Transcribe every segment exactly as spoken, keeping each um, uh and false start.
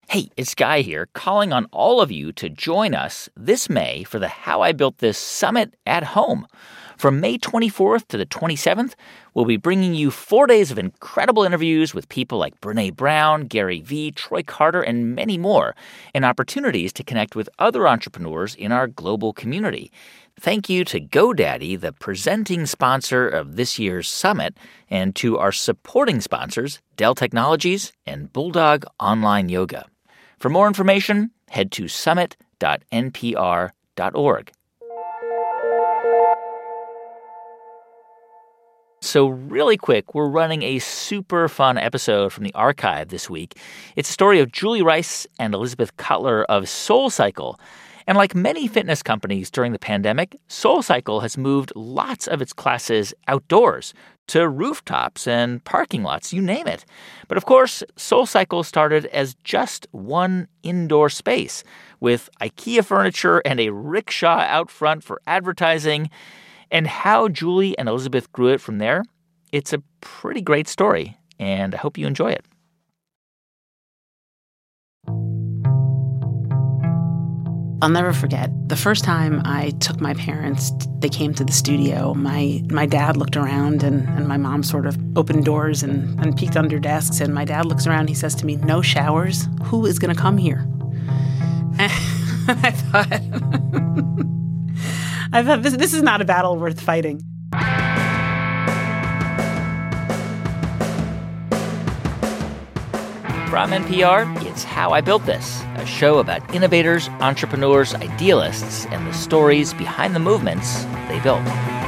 Hey, it's Guy here, calling on all of you to join us this May for the How I Built This Summit at Home. From May twenty-fourth to the twenty-seventh, we'll be bringing you four days of incredible interviews with people like Brené Brown, Gary Vee, Troy Carter, and many more, and opportunities to connect with other entrepreneurs in our global community. Thank you to GoDaddy, the presenting sponsor of this year's summit, and to our supporting sponsors, Dell Technologies and Bulldog Online Yoga. For more information, head to summit dot n p r dot org. So really quick, we're running a super fun episode from the archive this week. It's a story of Julie Rice and Elizabeth Cutler of SoulCycle. And like many fitness companies during the pandemic, SoulCycle has moved lots of its classes outdoors to rooftops and parking lots, you name it. But of course, SoulCycle started as just one indoor space with IKEA furniture and a rickshaw out front for advertising. And how Julie and Elizabeth grew it from there, it's a pretty great story, and I hope you enjoy it. I'll never forget the first time I took my parents, they came to the studio. My my dad looked around and, and my mom sort of opened doors and, and peeked under desks. And my dad looks around and he says to me, "No showers? Who is going to come here?" And I thought, I thought this, this is not a battle worth fighting. From N P R, it's How I Built This, a show about innovators, entrepreneurs, idealists, and the stories behind the movements they built.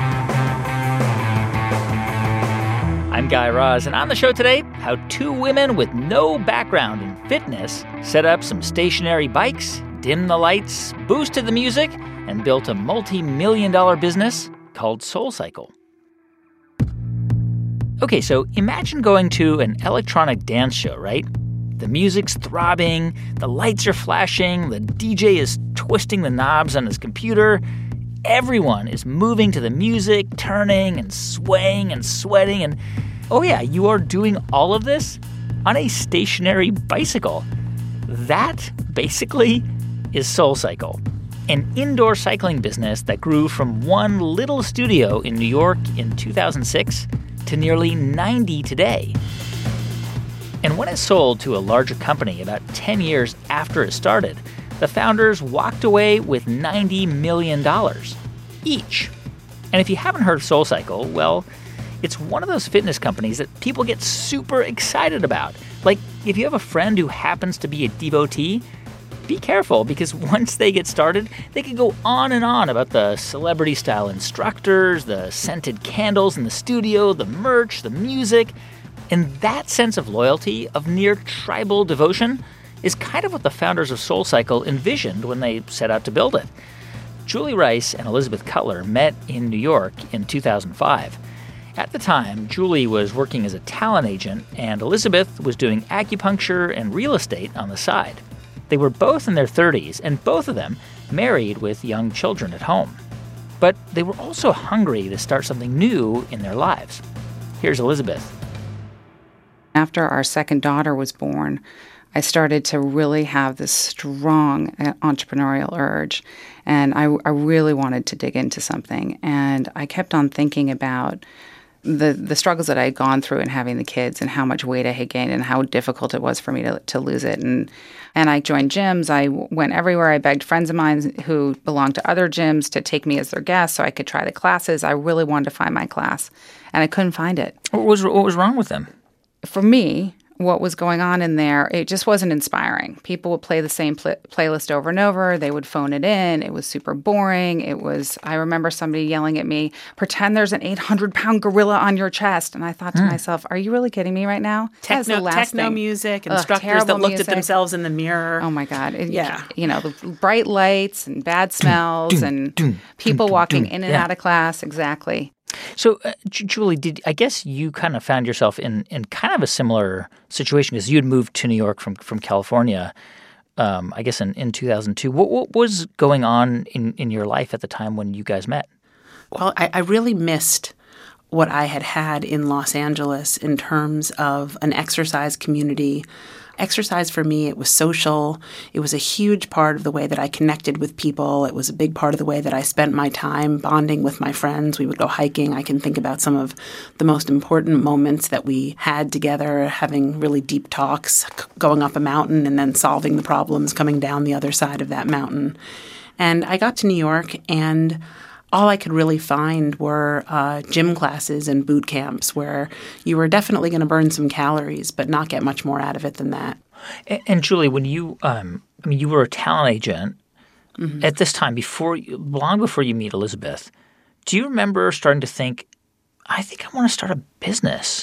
I'm Guy Raz, and on the show today, how two women with no background in fitness set up some stationary bikes, dimmed the lights, boosted the music, and built a multi-million dollar business called SoulCycle. Okay, so imagine going to an electronic dance show, right? The music's throbbing, the lights are flashing, the D J is twisting the knobs on his computer. Everyone is moving to the music, turning and swaying and sweating. And, oh yeah, you are doing all of this on a stationary bicycle. That, basically, is SoulCycle, an indoor cycling business that grew from one little studio in New York in two thousand six to nearly ninety today. And when it sold to a larger company about ten years after it started, the founders walked away with ninety million dollars each. And if you haven't heard of SoulCycle, well, it's one of those fitness companies that people get super excited about. Like, if you have a friend who happens to be a devotee, be careful, because once they get started, they can go on and on about the celebrity-style instructors, the scented candles in the studio, the merch, the music. And that sense of loyalty, of near tribal devotion, is kind of what the founders of SoulCycle envisioned when they set out to build it. Julie Rice and Elizabeth Cutler met in New York in two thousand five. At the time, Julie was working as a talent agent, and Elizabeth was doing acupuncture and real estate on the side. They were both in their thirties, and both of them married with young children at home. But they were also hungry to start something new in their lives. Here's Elizabeth. After our second daughter was born, I started to really have this strong entrepreneurial urge, and I, I really wanted to dig into something. And I kept on thinking about the the struggles that I had gone through in having the kids and how much weight I had gained and how difficult it was for me to, to lose it. And and I joined gyms. I went everywhere. I begged friends of mine who belonged to other gyms to take me as their guest so I could try the classes. I really wanted to find my class, and I couldn't find it. What was what was wrong with them? For me, what was going on in there, it just wasn't inspiring. People would play the same pl- playlist over and over. They would phone it in. It was super boring. It was, I remember somebody yelling at me, "Pretend there's an eight hundred pound gorilla on your chest." And I thought to mm. myself, are you really kidding me right now? Techno, techno thing. music, Ugh, instructors that looked music. at themselves in the mirror. Oh my God. It, yeah. You know, the bright lights and bad smells and people walking in and yeah. out of class. Exactly. So, uh, J- Julie, did I guess you kind of found yourself in, in kind of a similar situation because you had moved to New York from, from California, um, I guess in, in two thousand two. What, what was going on in, in your life at the time when you guys met? Well, I, I really missed what I had had in Los Angeles in terms of an exercise community Exercise for me, it was social. It was a huge part of the way that I connected with people. It was a big part of the way that I spent my time bonding with my friends. We would go hiking. I can think about some of the most important moments that we had together, having really deep talks, going up a mountain and then solving the problems, coming down the other side of that mountain. And I got to New York, and all I could really find were uh, gym classes and boot camps where you were definitely going to burn some calories, but not get much more out of it than that. And, and Julie, when you, um, I mean, you were a talent agent mm-hmm. at this time, before, long before you meet Elizabeth. Do you remember starting to think, I think I want to start a business?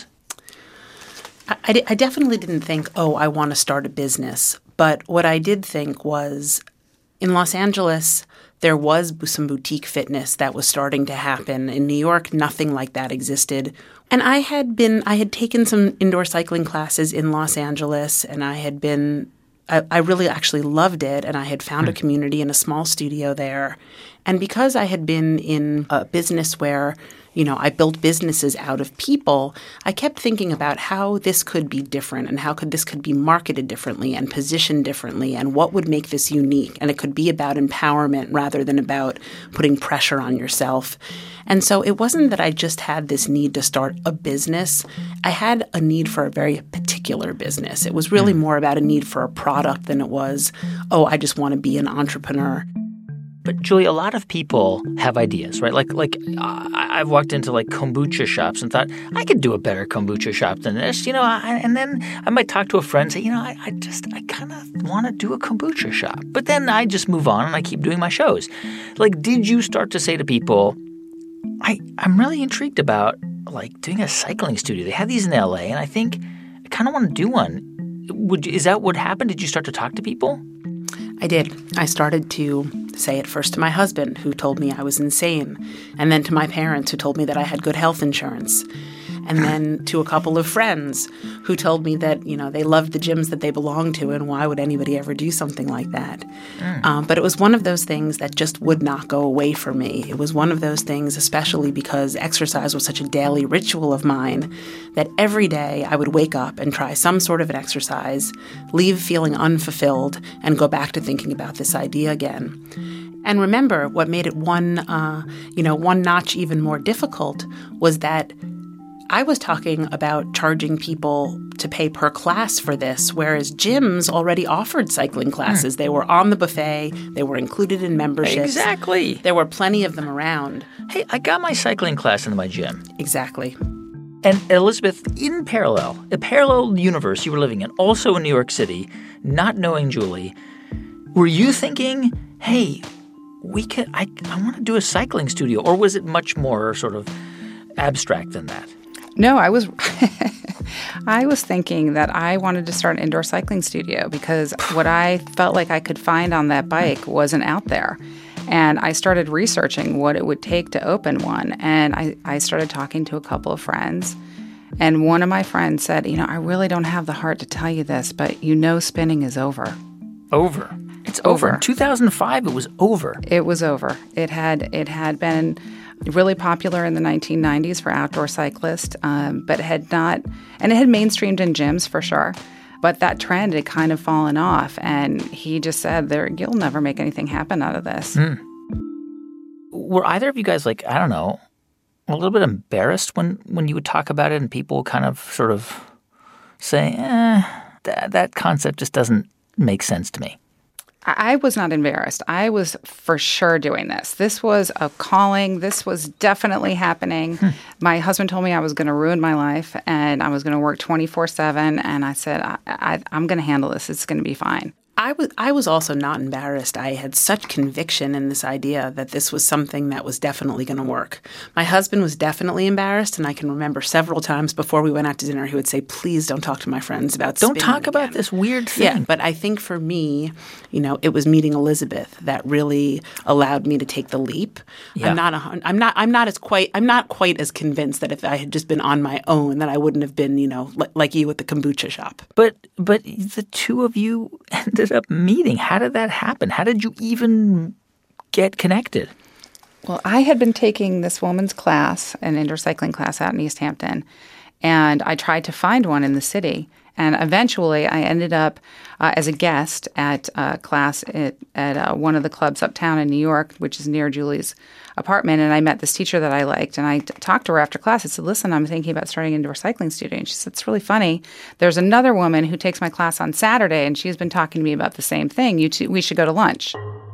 I, I, I definitely didn't think, oh, I want to start a business. But what I did think was, in Los Angeles, there was some boutique fitness that was starting to happen. In New York, nothing like that existed. And I had been, I had taken some indoor cycling classes in Los Angeles, and I had been, I, I really actually loved it, and I had found a community in a small studio there. And because I had been in a business where, you know, I built businesses out of people, I kept thinking about how this could be different and how could this could be marketed differently and positioned differently and what would make this unique. And it could be about empowerment rather than about putting pressure on yourself. And so it wasn't that I just had this need to start a business. I had a need for a very particular business. It was really more about a need for a product than it was, oh, I just want to be an entrepreneur. But Julie, a lot of people have ideas, right? Like, like uh, I've walked into like kombucha shops and thought I could do a better kombucha shop than this, you know. I, and then I might talk to a friend and say, you know, I, I just I kind of want to do a kombucha shop. But then I just move on and I keep doing my shows. Like, did you start to say to people, I I'm really intrigued about like doing a cycling studio? They have these in L A, and I think I kind of want to do one. Would is that what happened? Did you start to talk to people? I did. I started to say it first to my husband, who told me I was insane, and then to my parents, who told me that I had good health insurance, and then to a couple of friends who told me that, you know, they loved the gyms that they belonged to, and why would anybody ever do something like that? Mm. Um, but it was one of those things that just would not go away for me. It was one of those things, especially because exercise was such a daily ritual of mine, that every day I would wake up and try some sort of an exercise, leave feeling unfulfilled, and go back to thinking about this idea again. And remember, what made it one, uh, you know, one notch even more difficult was that I was talking about charging people to pay per class for this, whereas gyms already offered cycling classes. Mm. They were on the buffet. They were included in memberships. Exactly. There were plenty of them around. Hey, I got my cycling class in my gym. Exactly. And Elizabeth, in parallel, a parallel universe you were living in, also in New York City, not knowing Julie, were you thinking, hey, we could, I, I want to do a cycling studio? Or was it much more sort of abstract than that? No, I was I was thinking that I wanted to start an indoor cycling studio because what I felt like I could find on that bike wasn't out there. And I started researching what it would take to open one. And I, I started talking to a couple of friends. And one of my friends said, you know, I really don't have the heart to tell you this, but you know spinning is over. Over? It's over. Over. In two thousand five, it was over. It was over. It had it had been really popular in the nineteen nineties for outdoor cyclists, um, but had not, and it had mainstreamed in gyms for sure. But that trend had kind of fallen off, and he just said, "There, you'll never make anything happen out of this." Mm. Were either of you guys like, I don't know, a little bit embarrassed when, when you would talk about it and people kind of sort of say, eh, that, that concept just doesn't make sense to me? I was not embarrassed. I was for sure doing this. This was a calling. This was definitely happening. Hmm. My husband told me I was going to ruin my life and I was going to work twenty-four seven. And I said, I, I, I'm going to handle this. It's going to be fine. I was I was also not embarrassed. I had such conviction in this idea that this was something that was definitely going to work. My husband was definitely embarrassed, and I can remember several times before we went out to dinner, he would say, "Please don't talk to my friends about Don't spinning talk again." about this weird thing. Yeah, but I think for me, you know, it was meeting Elizabeth that really allowed me to take the leap. Yeah. I'm not a, I'm not I'm not as quite I'm not quite as convinced that if I had just been on my own that I wouldn't have been, you know, li- like you at the kombucha shop. But but the two of you ended up meeting. How did that happen? How did you even get connected? Well, I had been taking this woman's class, an indoor cycling class out in East Hampton, and I tried to find one in the city, And eventually, I ended up uh, as a guest at a class at, at uh, one of the clubs uptown in New York, which is near Julie's apartment. And I met this teacher that I liked. And I t- talked to her after class. I said, listen, I'm thinking about starting an indoor cycling studio. And she said, it's really funny. There's another woman who takes my class on Saturday, and she's been talking to me about the same thing. You two, we should go to lunch.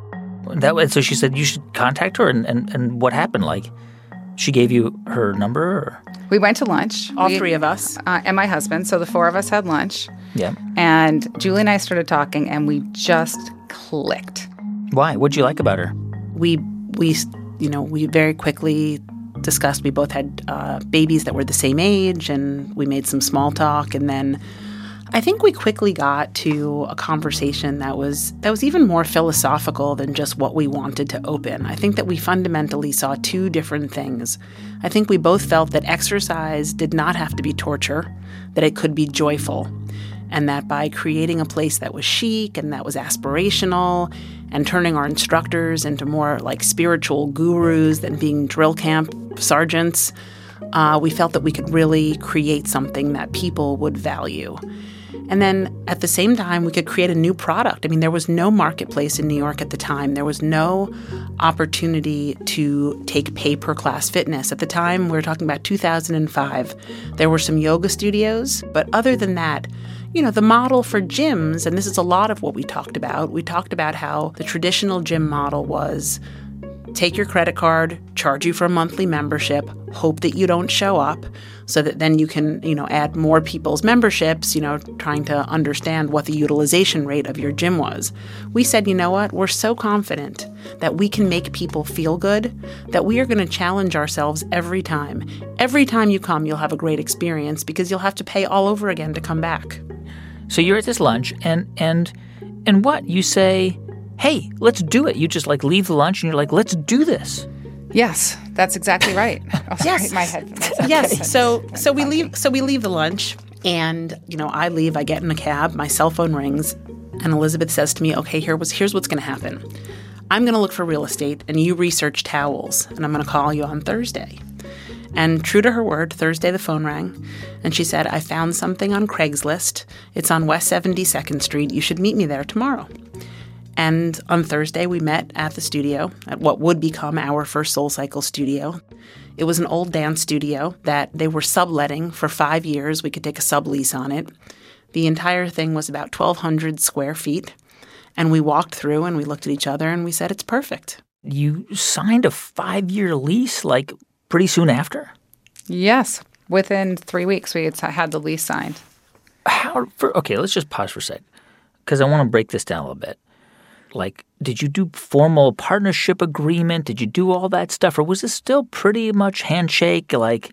That way, so she said you should contact her. And, and, and what happened? Like, she gave you her number? Or? We went to lunch. All we, three of us. Uh, and my husband. So the four of us had lunch. Yeah. And Julie and I started talking, and we just clicked. Why? What'd you like about her? We, we, you know, we very quickly discussed. We both had uh, babies that were the same age, and we made some small talk. And then I think we quickly got to a conversation that was that was even more philosophical than just what we wanted to open. I think that we fundamentally saw two different things. I think we both felt that exercise did not have to be torture, that it could be joyful, and that by creating a place that was chic and that was aspirational and turning our instructors into more like spiritual gurus than being drill camp sergeants, uh, we felt that we could really create something that people would value. And then at the same time, we could create a new product. I mean, there was no marketplace in New York at the time. There was no opportunity to take pay-per-class fitness. At the time, we were talking about two thousand five. There were some yoga studios. But other than that, you know, the model for gyms, and this is a lot of what we talked about, we talked about how the traditional gym model was take your credit card, charge you for a monthly membership, hope that you don't show up so that then you can, you know, add more people's memberships, you know, trying to understand what the utilization rate of your gym was. We said, you know what, we're so confident that we can make people feel good that we are going to challenge ourselves every time. Every time you come, you'll have a great experience because you'll have to pay all over again to come back. So you're at this lunch, and and and what? You say, hey, let's do it. You just like leave the lunch and you're like, let's do this. Yes, that's exactly right. Oh, sorry, yes, my head. My yes. So so we leave. So we leave the lunch, and you know, I leave. I get in a cab. My cell phone rings, and Elizabeth says to me, "Okay, here was here's what's going to happen. I'm going to look for real estate, and you research towels, and I'm going to call you on Thursday." And true to her word, Thursday the phone rang, and she said, "I found something on Craigslist. It's on West seventy-second Street. You should meet me there tomorrow." And on Thursday, we met at the studio, at what would become our first SoulCycle studio. It was an old dance studio that they were subletting for five years. We could take a sublease on it. The entire thing was about twelve hundred square feet. And we walked through and we looked at each other and we said, it's perfect. You signed a five-year lease, like, pretty soon after? Yes. Within three weeks, we had had the lease signed. How? For, okay, let's just pause for a sec, because I want to break this down a little bit. Like, did you do formal partnership agreement? Did you do all that stuff? Or was this still pretty much handshake, like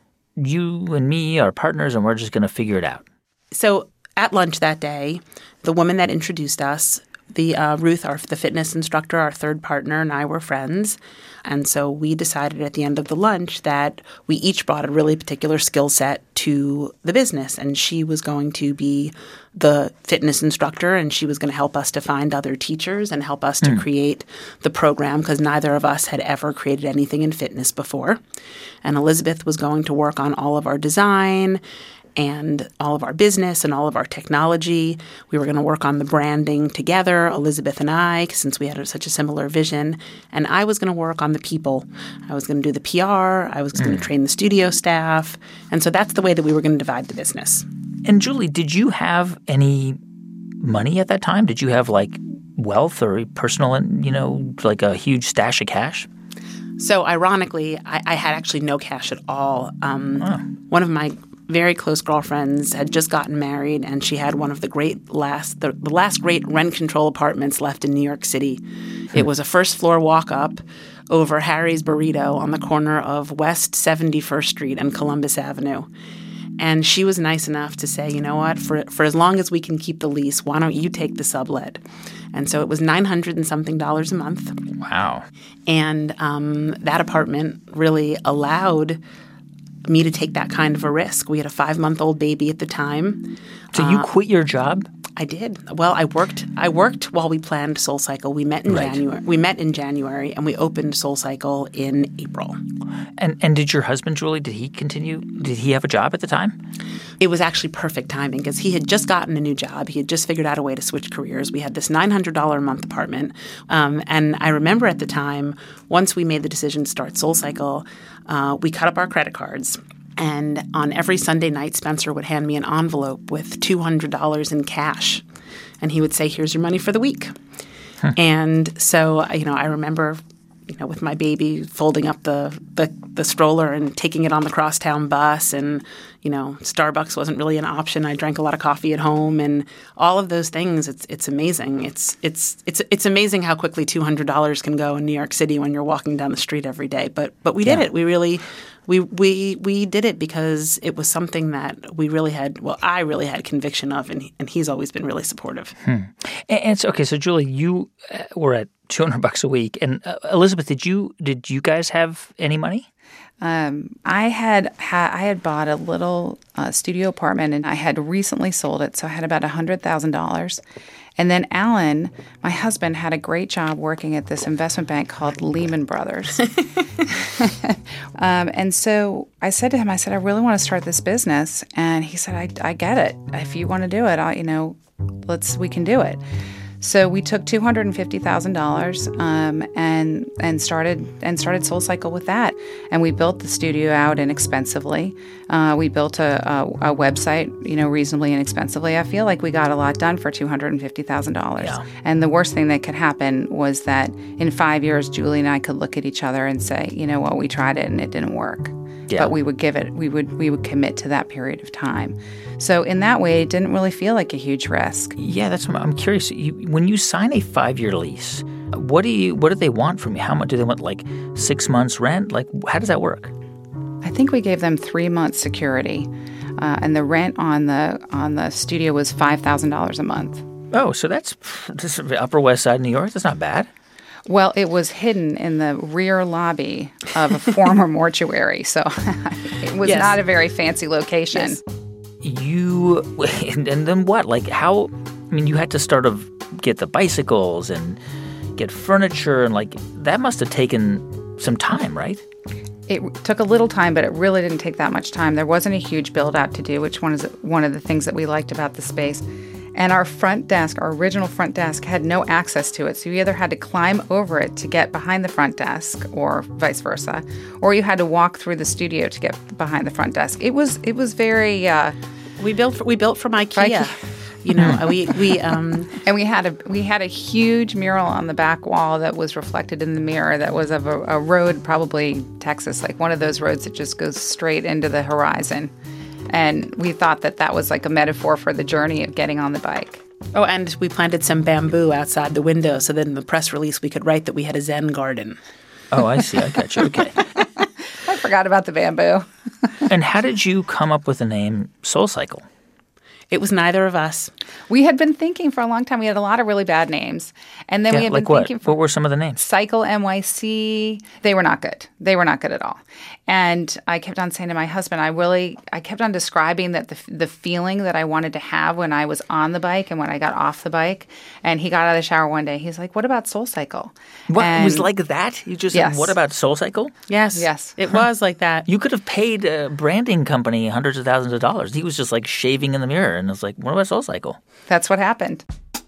you and me are partners and we're just going to figure it out? So at lunch that day, the woman that introduced us, the uh, Ruth, our the fitness instructor, our third partner, and I were friends. And so we decided at the end of the lunch that we each brought a really particular skill set to the business. And she was going to be the fitness instructor, and she was going to help us to find other teachers and help us to mm. create the program, because neither of us had ever created anything in fitness before. And Elizabeth was going to work on all of our design and all of our business and all of our technology. We were going to work on the branding together, Elizabeth and I, since we had such a similar vision. And I was going to work on the people. I was going to do the P R. I was mm. going to train the studio staff. And so that's the way that we were going to divide the business. And Julie, did you have any money at that time? Did you have, like, wealth or personal, you know, like a huge stash of cash? So ironically, I, I had actually no cash at all. Um, oh. One of my very close girlfriends had just gotten married, and she had one of the great last the, the last great rent control apartments left in New York City. Hmm. It was a first floor walk up over Harry's Burrito on the corner of West seventy-first Street and Columbus Avenue. And she was nice enough to say, you know what, for for as long as we can keep the lease, why don't you take the sublet? And so it was nine hundred and something dollars a month. Wow. And um, that apartment really allowed me to take that kind of a risk. We had a five-month-old baby at the time. So you uh, quit your job? I did. Well, I worked. I worked while we planned SoulCycle. We met in Right. January. We met in January, and we opened SoulCycle in April. And and did your husband, Julie, did he continue? Did he have a job at the time? It was actually perfect timing because he had just gotten a new job. He had just figured out a way to switch careers. We had this nine hundred dollars a month apartment. Um, and I remember at the time, once we made the decision to start SoulCycle, uh, we cut up our credit cards. And on every Sunday night, Spencer would hand me an envelope with two hundred dollars in cash. And he would say, here's your money for the week. Huh. And so, you know, I remember, you know, with my baby folding up the, the, the stroller and taking it on the crosstown bus. And, you know, Starbucks wasn't really an option. I drank a lot of coffee at home and all of those things. It's it's amazing. It's it's it's it's amazing how quickly two hundred dollars can go in New York City when you're walking down the street every day. But but we did Yeah. it. We really we we we did it because it was something that we really had. Well, I really had conviction of, and and he's always been really supportive. Hmm. And, and so okay, so Julie, you uh, were at two hundred bucks a week, and uh, Elizabeth, did you did you guys have any money? Um, I had ha- I had bought a little uh, studio apartment, and I had recently sold it, so I had about a hundred thousand dollars. And then Alan, my husband, had a great job working at this investment bank called Lehman Brothers. um, and so I said to him, I said, I really want to start this business, and he said, I, I get it. If you want to do it, I, you know, let's we can do it. So we took two hundred fifty thousand dollars um, and and started and started SoulCycle with that. And we built the studio out inexpensively. Uh, we built a, a, a website, you know, reasonably inexpensively. I feel like we got a lot done for two hundred fifty thousand dollars. Yeah. And the worst thing that could happen was that in five years, Julie and I could look at each other and say, you know what, we tried it and it didn't work. Yeah. But we would give it, we would we would commit to that period of time. So in that way, it didn't really feel like a huge risk. Yeah, that's what I'm curious. You, when you sign a five-year lease, what do you what do they want from you? How much do they want? Like six months rent? Like how does that work? I think we gave them three months security, uh, and the rent on the on the studio was five thousand dollars a month. Oh, so that's this is the Upper West Side of New York. That's not bad. Well, it was hidden in the rear lobby of a former mortuary, so it was Yes. not a very fancy location. Yes. You and, and then what? Like how? I mean, you had to start of get the bicycles and get furniture, and like that must have taken some time, right? It took a little time, but it really didn't take that much time. There wasn't a huge build out to do, which one is one of the things that we liked about the space. And our front desk, our original front desk, had no access to it. So you either had to climb over it to get behind the front desk or vice versa, or you had to walk through the studio to get behind the front desk. It was it was very... Uh, We built we built from IKEA. IKEA. You know, we we um and we had a we had a huge mural on the back wall that was reflected in the mirror that was of a, a road, probably Texas, like one of those roads that just goes straight into the horizon. And we thought that that was like a metaphor for the journey of getting on the bike. oh, and we planted some bamboo outside the window, so that in the press release we could write that we had a Zen garden. Oh, I see. I got you. Okay. I forgot about the bamboo. And how did you come up with the name SoulCycle? It was neither of us. We had been thinking for a long time. We had a lot of really bad names. And then Yeah, we had like been what? thinking for What were some of the names? Cycle N Y C. They were not good. They were not good at all. And I kept on saying to my husband, I really, I kept on describing that the the feeling that I wanted to have when I was on the bike and when I got off the bike. And he got out of the shower one day. He's like, what about SoulCycle? What And it was like that? You just Yes. said, what about SoulCycle? Yes. Yes. It was like that. You could have paid a branding company hundreds of thousands of dollars. He was just like shaving in the mirror, and it's like, what about SoulCycle? That's what happened.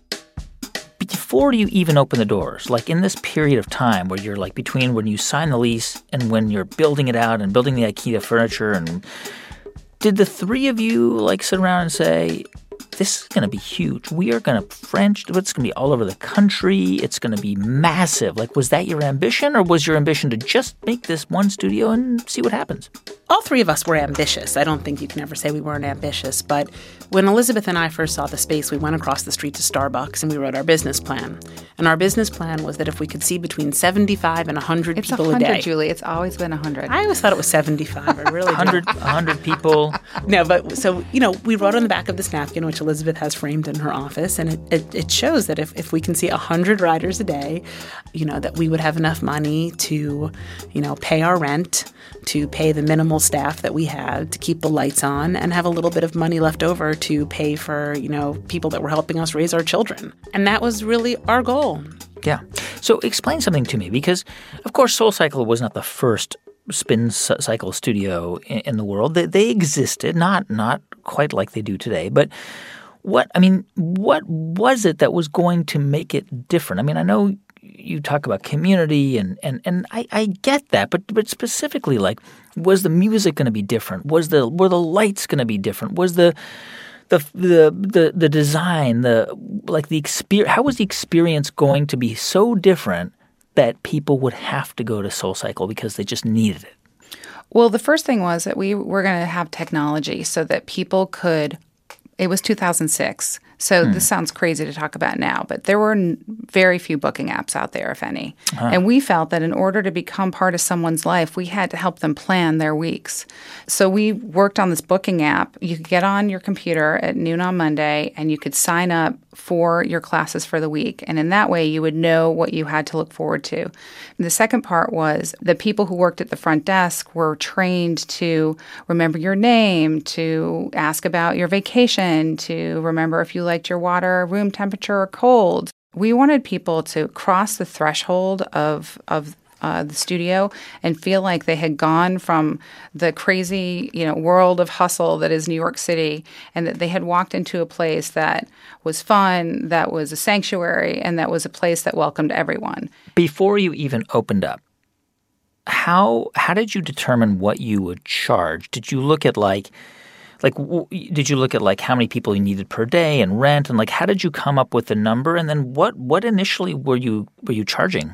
Before you even open the doors, like in this period of time where you're like between when you sign the lease and when you're building it out and building the IKEA furniture, and did the three of you like sit around and say, this is going to be huge. We are going to French. It's going to be all over the country. It's going to be massive. Like, was that your ambition, or was your ambition to just make this one studio and see what happens? All three of us were ambitious. I don't think you can ever say we weren't ambitious. But when Elizabeth and I first saw the space, we went across the street to Starbucks and we wrote our business plan. And our business plan was that if we could see between seventy-five and one hundred It's people one hundred, a day. Julie. It's always been one hundred. I always thought it was seventy-five. I really one hundred, one hundred people. did. No, but so, you know, we wrote on the back of this napkin, which Elizabeth has framed in her office. And it, it, it shows that if, if we can see one hundred riders a day, you know, that we would have enough money to, you know, pay our rent, to pay the minimal staff that we had, to keep the lights on, and have a little bit of money left over to pay for, you know, people that were helping us raise our children. And that was really our goal. Yeah. So explain something to me, because, of course, SoulCycle was not the first spin cycle studio in, in the world. They, they existed, not not quite like they do today. But what, I mean, what was it that was going to make it different? I mean, I know you talk about community, and, and, and I, I get that, but but specifically, like, was the music going to be different? Was the were the lights going to be different? Was the the the the the design, the like the experience? How was the experience going to be so different that people would have to go to SoulCycle because they just needed it? Well, the first thing was that we were going to have technology so that people could. It was two thousand six. So hmm. this sounds crazy to talk about now, but there were n- very few booking apps out there, if any. Huh. And we felt that in order to become part of someone's life, we had to help them plan their weeks. So we worked on this booking app. You could get on your computer at noon on Monday, and you could sign up for your classes for the week. And in that way, you would know what you had to look forward to. And the second part was the people who worked at the front desk were trained to remember your name, to ask about your vacation, to remember if you liked your water room temperature or cold. We wanted people to cross the threshold of of uh, the studio and feel like they had gone from the crazy, you know, world of hustle that is New York City, and that they had walked into a place that was fun, that was a sanctuary, and that was a place that welcomed everyone. Before you even opened up, how how did you determine what you would charge? Did you look at like Like, w- did you look at, like, how many people you needed per day and rent? And, like, how did you come up with the number? And then what what initially were you were you charging?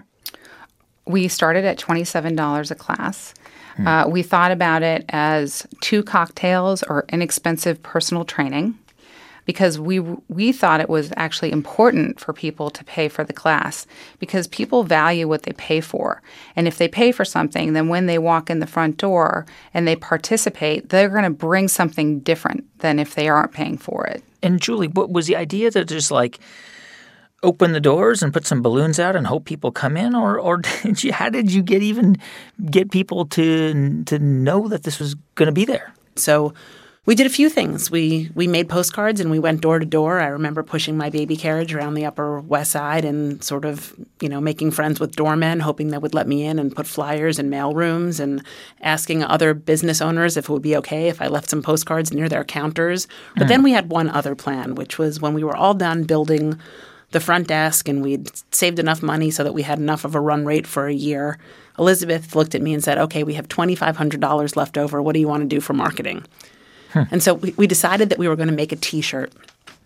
We started at twenty-seven dollars a class. Hmm. Uh, we thought about it as two cocktails or inexpensive personal training, because we we thought it was actually important for people to pay for the class, because people value what they pay for. And if they pay for something, then when they walk in the front door and they participate, they're going to bring something different than if they aren't paying for it. And Julie, what was the idea to just like open the doors and put some balloons out and hope people come in? Or or did you, how did you get even get people to to know that this was going to be there? So we did a few things. We we made postcards and we went door to door. I remember pushing my baby carriage around the Upper West Side and sort of, you know, making friends with doormen, hoping they would let me in, and put flyers in mail rooms, and asking other business owners if it would be okay if I left some postcards near their counters. But mm. then we had one other plan, which was when we were all done building the front desk and we'd saved enough money so that we had enough of a run rate for a year, Elizabeth looked at me and said, okay, we have twenty-five hundred dollars left over. What do you want to do for marketing? Hmm. And so we, we decided that we were going to make a T-shirt.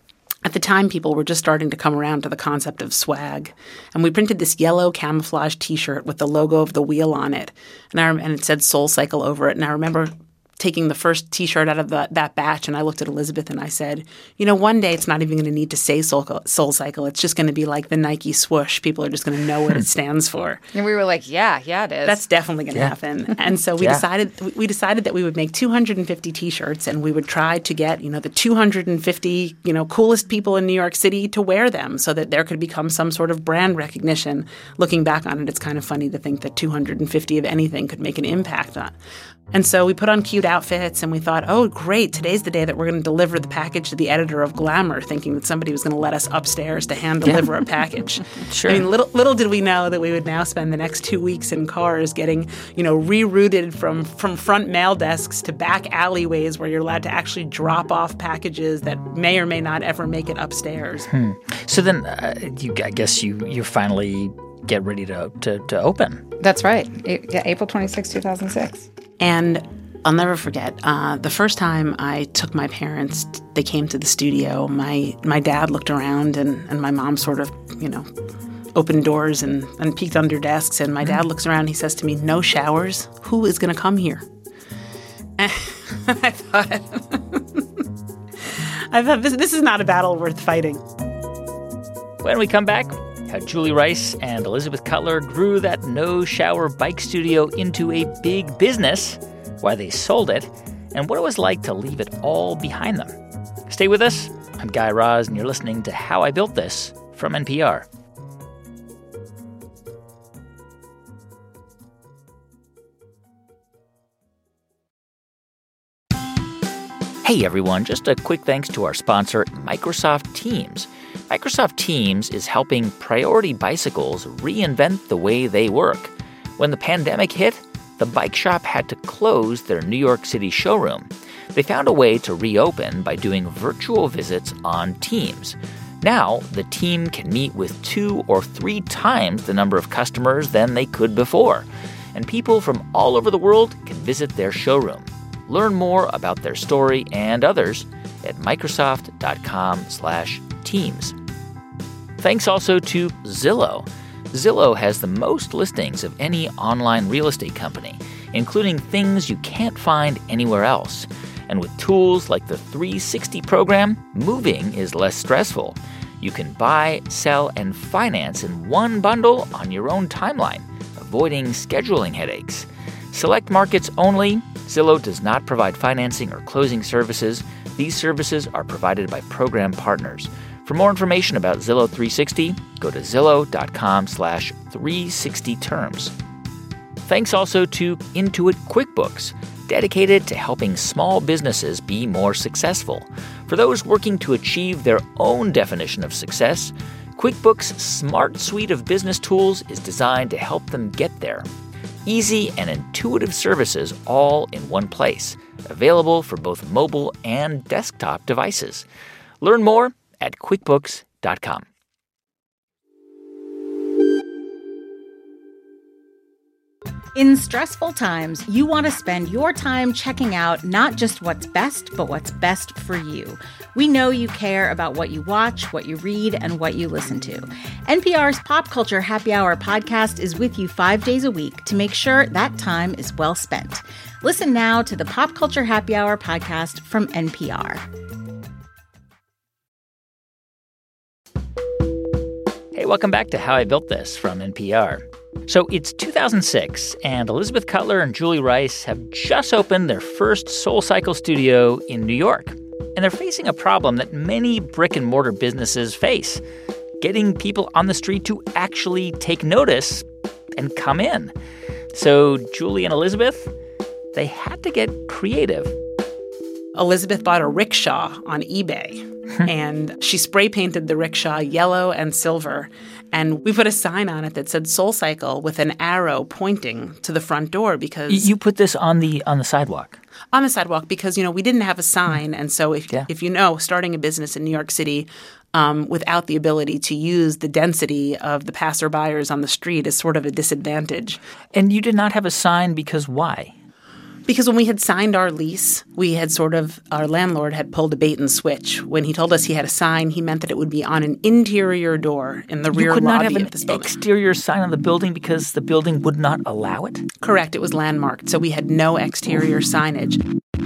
At the time, people were just starting to come around to the concept of swag. And we printed this yellow camouflage T-shirt with the logo of the wheel on it. And, I, and it said SoulCycle over it. And I remember taking the first T-shirt out of the, that batch, and I looked at Elizabeth and I said, you know, one day it's not even going to need to say Soul, SoulCycle. It's just going to be like the Nike swoosh. People are just going to know what it stands for. And we were like, yeah, yeah, it is. That's definitely going to yeah. happen. And so we yeah. decided we decided that we would make two hundred fifty T-shirts, and we would try to get, you know, the two hundred fifty, you know, coolest people in New York City to wear them, so that there could become some sort of brand recognition. Looking back on it, it's kind of funny to think that two hundred fifty of anything could make an impact on. And so we put on cute outfits, and we thought, oh, great, today's the day that we're going to deliver the package to the editor of Glamour, thinking that somebody was going to let us upstairs to hand deliver yeah. a package. Sure. I mean, little little did we know that we would now spend the next two weeks in cars getting, you know, rerouted from, from front mail desks to back alleyways where you're allowed to actually drop off packages that may or may not ever make it upstairs. Hmm. So then uh, you, I guess you, you finally get ready to, to, to open. That's right. It, yeah, April twenty-sixth, two thousand six. And I'll never forget, uh, the first time I took my parents, they came to the studio, my my dad looked around, and, and my mom sort of, you know, opened doors and, and peeked under desks. And my dad looks around and he says to me, no showers? Who is going to come here? And I thought, I thought this, this is not a battle worth fighting. When we come back, how Julie Rice and Elizabeth Cutler grew that no-shower bike studio into a big business, why they sold it, and what it was like to leave it all behind them. Stay with us I'm Guy Raz, and you're listening to How I Built This from N P R. Hey everyone, just a quick thanks to our sponsor, Microsoft Teams. Microsoft Teams is helping Priority Bicycles reinvent the way they work. When the pandemic hit, the bike shop had to close their New York City showroom. They found a way to reopen by doing virtual visits on Teams. Now, the team can meet with two or three times the number of customers than they could before. And people from all over the world can visit their showroom. Learn more about their story and others at Microsoft.com slash Teams. Thanks also to Zillow. Zillow has the most listings of any online real estate company, including things you can't find anywhere else. And with tools like the three sixty program, moving is less stressful. You can buy, sell, and finance in one bundle on your own timeline, avoiding scheduling headaches. Select markets only. Zillow does not provide financing or closing services. These services are provided by program partners. For more information about Zillow three sixty, go to Zillow.com slash 360 terms. Thanks also to Intuit QuickBooks, dedicated to helping small businesses be more successful. For those working to achieve their own definition of success, QuickBooks' smart suite of business tools is designed to help them get there. Easy and intuitive services all in one place, available for both mobile and desktop devices. Learn more at QuickBooks dot com. In stressful times, you want to spend your time checking out not just what's best, but what's best for you. We know you care about what you watch, what you read, and what you listen to. N P R's Pop Culture Happy Hour podcast is with you five days a week to make sure that time is well spent. Listen now to the Pop Culture Happy Hour podcast from N P R. Hey, welcome back to How I Built This from N P R. So it's two thousand six, and Elizabeth Cutler and Julie Rice have just opened their first SoulCycle studio in New York. And they're facing a problem that many brick-and-mortar businesses face, getting people on the street to actually take notice and come in. So Julie and Elizabeth, they had to get creative. Elizabeth bought a rickshaw on eBay, and she spray painted the rickshaw yellow and silver. And we put a sign on it that said SoulCycle with an arrow pointing to the front door because... You put this on the on the sidewalk? On the sidewalk because, you know, we didn't have a sign. And so if, yeah. if you know, starting a business in New York City um, without the ability to use the density of the passerbyers on the street is sort of a disadvantage. And you did not have a sign because why? Because when we had signed our lease, we had sort of – our landlord had pulled a bait and switch. When he told us he had a sign, he meant that it would be on an interior door in the rear lobby of this building. You could not have an exterior sign on the building because the building would not allow it? Correct. It was landmarked, so we had no exterior signage.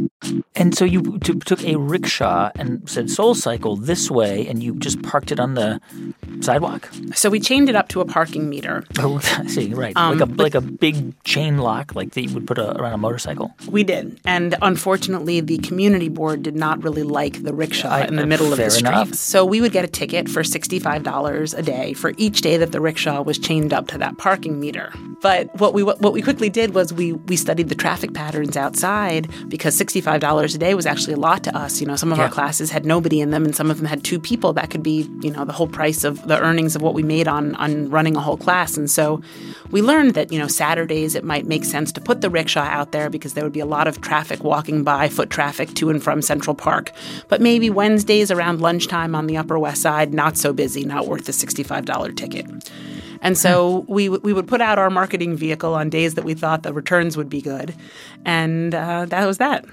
And so you t- took a rickshaw and said SoulCycle this way, and you just parked it on the sidewalk? So we chained it up to a parking meter. Oh, I see, right. Um, like, a, like a big chain lock like that you would put a, around a motorcycle? We did. And unfortunately, the community board did not really like the rickshaw I, in the middle of the street. Enough. So we would get a ticket for sixty-five dollars a day for each day that the rickshaw was chained up to that parking meter. But what we what we quickly did was we we studied the traffic patterns outside because sixty-five dollars a day was actually a lot to us. You know, some of yeah. our classes had nobody in them and some of them had two people. That could be, you know, the whole price of the earnings of what we made on on running a whole class. And so we learned that, you know, Saturdays it might make sense to put the rickshaw out there because there would be a lot of traffic walking by, foot traffic to and from Central Park. But maybe Wednesdays around lunchtime on the Upper West Side, not so busy, not worth the sixty-five dollars ticket. And so we w- we would put out our marketing vehicle on days that we thought the returns would be good. And uh, that was that.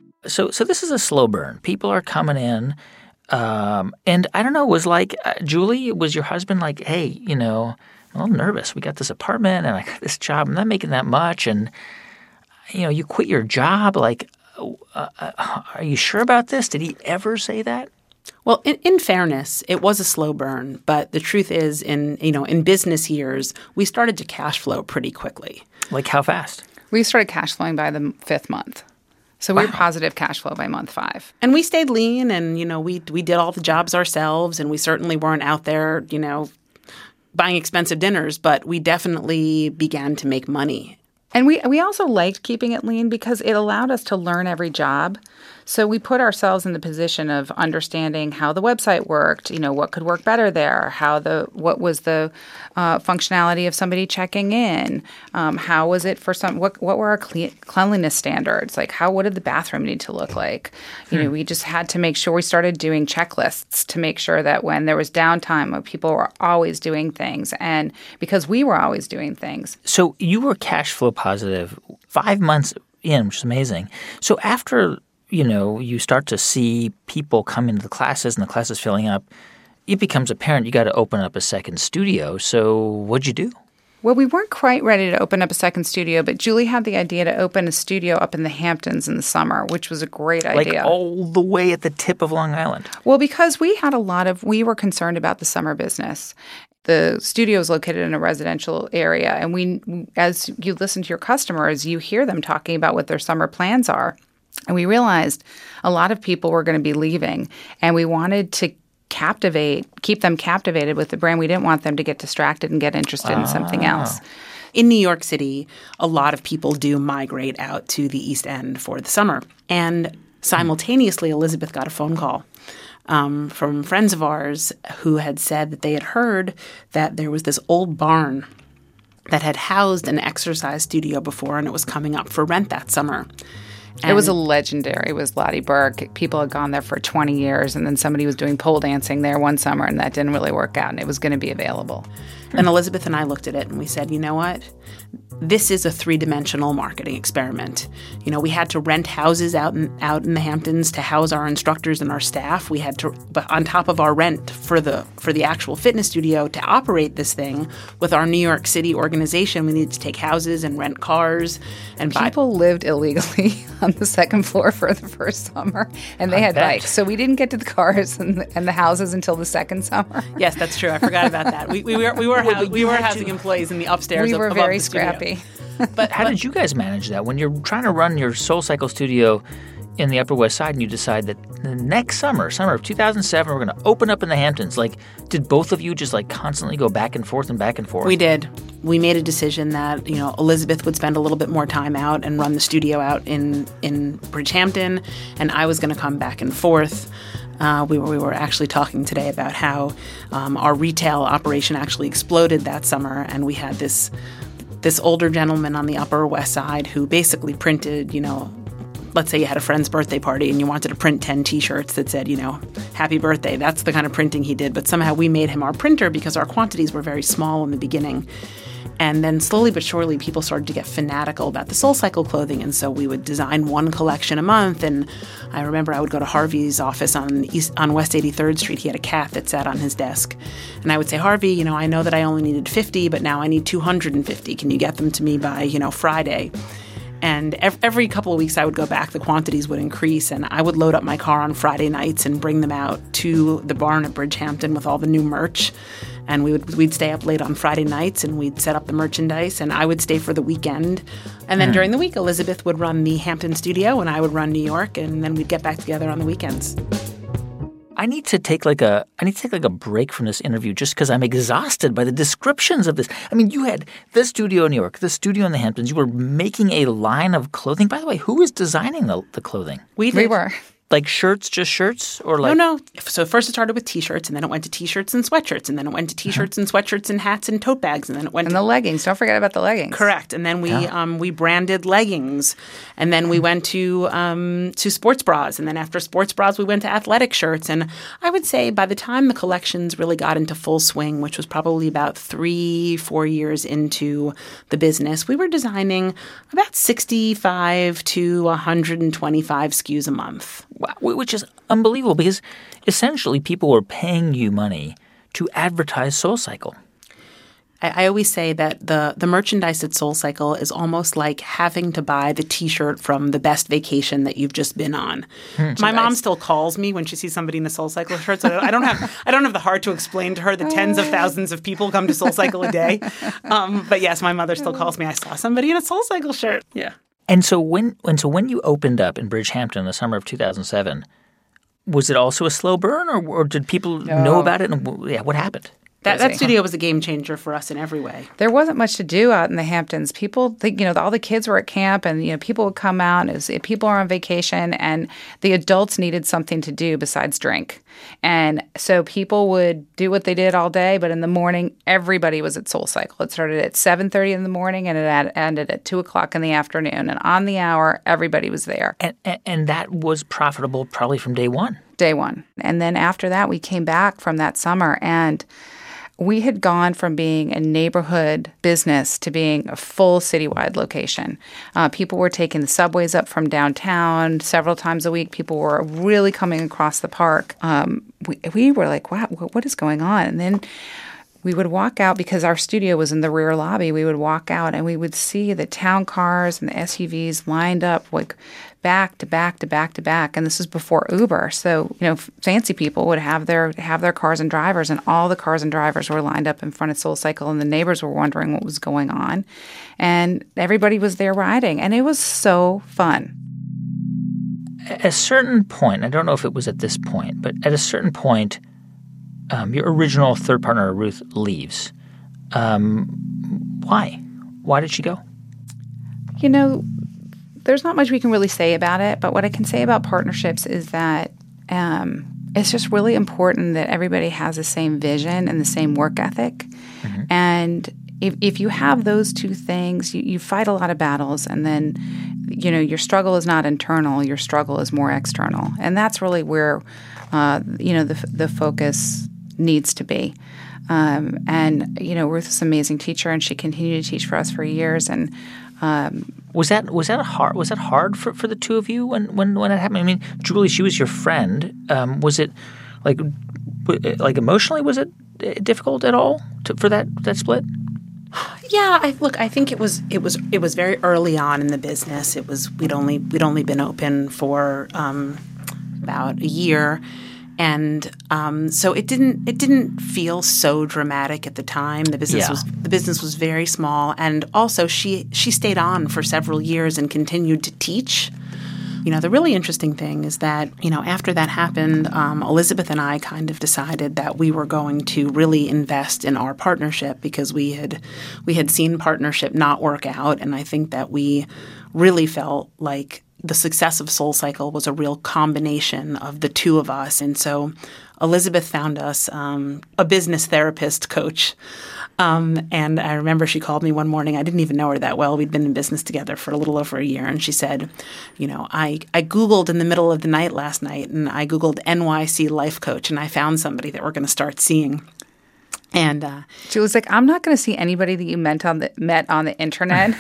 So so this is a slow burn. People are coming in. Um, and I don't know, was like, uh, Julie, was your husband like, hey, you know, I'm a little nervous. We got this apartment and I got this job. I'm not making that much. And, you know, you quit your job. Like, uh, uh, are you sure about this? Did he ever say that? Well, in, in fairness, it was a slow burn. But the truth is, in you know, in business years, we started to cash flow pretty quickly. Like how fast? We started cash flowing by the fifth month. So we were positive cash flow by month five. And we stayed lean and, you know, we we did all the jobs ourselves and we certainly weren't out there, you know, buying expensive dinners, but we definitely began to make money. And we we also liked keeping it lean because it allowed us to learn every job. So we put ourselves in the position of understanding how the website worked, you know, what could work better there, how the what was the uh, functionality of somebody checking in, um, how was it for some, what what were our cle- cleanliness standards, like how what did the bathroom need to look like? You hmm. know, we just had to make sure we started doing checklists to make sure that when there was downtime, people were always doing things, and because we were always doing things. So you were cash flow positive five months in, which is amazing. So after you know, you start to see people come into the classes and the classes filling up, it becomes apparent you got to open up a second studio. So what'd you do? Well, we weren't quite ready to open up a second studio, but Julie had the idea to open a studio up in the Hamptons in the summer, which was a great idea. Like all the way at the tip of Long Island. Well, because we had a lot of – we were concerned about the summer business. The studio is located in a residential area, and we, as you listen to your customers, you hear them talking about what their summer plans are. And we realized a lot of people were going to be leaving, and we wanted to captivate, keep them captivated with the brand. We didn't want them to get distracted and get interested oh. in something else. In New York City, a lot of people do migrate out to the East End for the summer. And simultaneously, Elizabeth got a phone call um, from friends of ours who had said that they had heard that there was this old barn that had housed an exercise studio before, and it was coming up for rent that summer. And it was a legendary. It was Lottie Burke. People had gone there for twenty years, and then somebody was doing pole dancing there one summer, and that didn't really work out, and it was going to be available. And Elizabeth and I looked at it, and we said, you know what? This is a three-dimensional marketing experiment. You know, we had to rent houses out in, out in the Hamptons to house our instructors and our staff. We had to, but on top of our rent for the for the actual fitness studio to operate this thing with our New York City organization, we needed to take houses and rent cars and buy. People lived illegally on the second floor for the first summer, and they I had bet. bikes. So we didn't get to the cars and the, and the houses until the second summer. Yes, that's true. I forgot about that. We we were we were well, ha- we were housing to, employees in the upstairs. We of, were above very the studio. scrappy. But how but, did you guys manage that when you're trying to run your SoulCycle studio in the Upper West Side and you decide that the next summer, summer of two thousand seven, we're going to open up in the Hamptons? Like, did both of you just like constantly go back and forth and back and forth? We did. We made a decision that, you know, Elizabeth would spend a little bit more time out and run the studio out in, in Bridgehampton, and I was going to come back and forth. Uh, we, were, we were actually talking today about how um, our retail operation actually exploded that summer, and we had this this older gentleman on the Upper West Side who basically printed, you know, let's say you had a friend's birthday party and you wanted to print ten T-shirts that said, you know, happy birthday. That's the kind of printing he did. But somehow we made him our printer because our quantities were very small in the beginning. And then slowly but surely, people started to get fanatical about the SoulCycle clothing. And so we would design one collection a month. And I remember I would go to Harvey's office on East, on West eighty-third Street. He had a cat that sat on his desk. And I would say, Harvey, you know, I know that I only needed fifty, but now I need two hundred fifty. Can you get them to me by, you know, Friday? And every couple of weeks I would go back, the quantities would increase, and I would load up my car on Friday nights and bring them out to the barn at Bridgehampton with all the new merch. And we would, we'd stay up late on Friday nights, and we'd set up the merchandise, and I would stay for the weekend. And then mm. during the week, Elizabeth would run the Hampton studio, and I would run New York, and then we'd get back together on the weekends. I need to take like a I need to take like a break from this interview just because I'm exhausted by the descriptions of this. I mean, you had the studio in New York, the studio in the Hamptons. You were making a line of clothing. By the way, who was designing the, the clothing? We, we were. Like shirts, just shirts? Or like No, no. So first it started with T-shirts, and then it went to T-shirts and sweatshirts, and then it went to T-shirts and sweatshirts and hats and tote bags, and then it went and to the leggings. Don't forget about the leggings. Correct. And then we yeah. um, we branded leggings, and then we went to um, to sports bras, and then after sports bras we went to athletic shirts. And I would say by the time the collections really got into full swing, which was probably about three, four years into the business, we were designing about sixty-five to one hundred twenty-five S K Us a month. Wow, which is unbelievable because essentially people were paying you money to advertise SoulCycle. I, I always say that the, the merchandise at SoulCycle is almost like having to buy the T-shirt from the best vacation that you've just been on. Hmm. My mom still calls me when she sees somebody in a SoulCycle shirt. So I don't have I don't have the heart to explain to her that tens of thousands of people come to SoulCycle a day. Um, but yes, my mother still calls me. I saw somebody in a SoulCycle shirt. Yeah. And so when and so when you opened up in Bridgehampton in the summer of two thousand seven, was it also a slow burn, or, or did people No. know about it? And yeah, what happened? That, that studio was a game changer for us in every way. There wasn't much to do out in the Hamptons. People, think, you know, all the kids were at camp, and you know, people would come out. And it was, people were on vacation, and the adults needed something to do besides drink. And so people would do what they did all day, but in the morning, everybody was at SoulCycle. It started at seven thirty in the morning, and it had, ended at two o'clock in the afternoon. And on the hour, everybody was there. And, and and that was profitable probably from day one. Day one. And then after that, we came back from that summer, and we had gone from being a neighborhood business to being a full citywide location. Uh, people were taking the subways up from downtown several times a week. People were really coming across the park. Um, we, we were like, wow, what is going on? And then we would walk out, because our studio was in the rear lobby. We would walk out and we would see the town cars and the S U Vs lined up like back to back to back to back. And this is before Uber. So, you know, fancy people would have their have their cars and drivers, and all the cars and drivers were lined up in front of SoulCycle, and the neighbors were wondering what was going on. And everybody was there riding, and it was so fun. At a certain point, I don't know if it was at this point, but at a certain point, um, your original third partner, Ruth, leaves. Um, why? Why did she go? You know, there's not much we can really say about it, but what I can say about partnerships is that um, it's just really important that everybody has the same vision and the same work ethic. Mm-hmm. And if if you have those two things, you, you fight a lot of battles, and then, you know, your struggle is not internal, your struggle is more external. And that's really where, uh, you know, the the focus needs to be. Um, and, you know, Ruth is an amazing teacher, and she continued to teach for us for years. And um, was that was that hard? Was that hard for, for the two of you when, when, when it happened? I mean, Julie, she was your friend. Um, was it like like emotionally? Was it difficult at all to, for that that split? Yeah, I, look, I think it was it was it was very early on in the business. It was we'd only we'd only been open for um, about a year. And um, so it didn't it didn't feel so dramatic at the time. The business yeah. was the business was very small, and also she she stayed on for several years and continued to teach. You know, the really interesting thing is that, you know, after that happened, um, Elizabeth and I kind of decided that we were going to really invest in our partnership, because we had we had seen partnership not work out, and I think that we really felt like the success of SoulCycle was a real combination of the two of us. And so Elizabeth found us um, a business therapist coach. Um, and I remember she called me one morning. I didn't even know her that well. We'd been in business together for a little over a year. And she said, you know, I, I Googled in the middle of the night last night, and I Googled N Y C life coach, and I found somebody that we're going to start seeing. And uh, she was like, I'm not going to see anybody that you met on the, met on the internet.